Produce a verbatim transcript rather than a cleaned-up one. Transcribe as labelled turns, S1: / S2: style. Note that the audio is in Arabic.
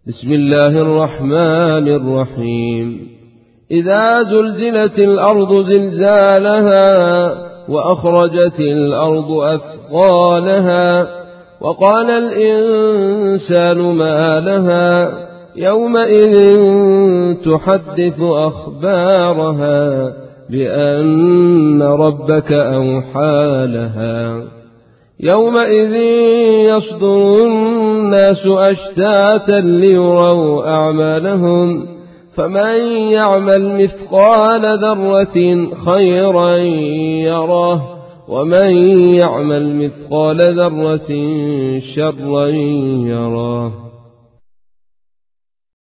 S1: بسم الله الرحمن الرحيم. إذا زلزلت الأرض زلزالها وأخرجت الأرض أثقالها وقال الإنسان ما لها يومئذ تحدث أخبارها بأن ربك أوحى لها يومئذ يصدر الناس أشتاتا ليروا أعمالهم فمن يعمل مثقال ذرة خيرا يره ومن يعمل مثقال ذرة شرا يره.